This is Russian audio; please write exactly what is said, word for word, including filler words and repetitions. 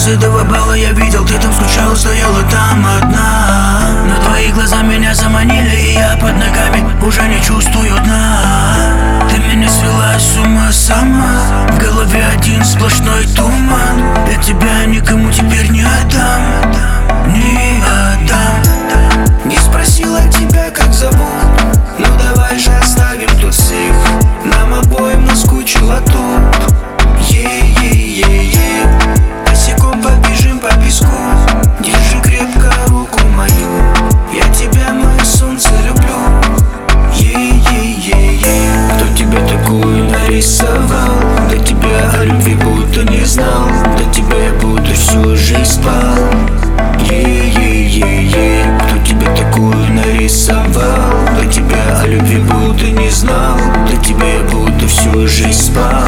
с этого балла я видел, ты там скучала, стояла там одна. Но твои глаза меня заманили, и я под ногами уже не чувствую дна. Ты меня свела с ума сама, в голове один сплошной туман. Я тебя никому теперь не отдам, не отдам. Не спросила тебя, как зовут, ну давай же оставим тут всех. Нам обоим наскучило тут. Е-е-е-е. Босиком побежим по песку. Держи крепко руку мою. Я тебя, мое солнце, люблю. Е-е-е-е. Кто тебя такую нарисовал? До тебя о любви будто не знал. До тебя я будто всю жизнь спал. Е-е-е-е. Кто тебя такую нарисовал? До тебя о любви будто не знал. До тебя я будто всю жизнь спал.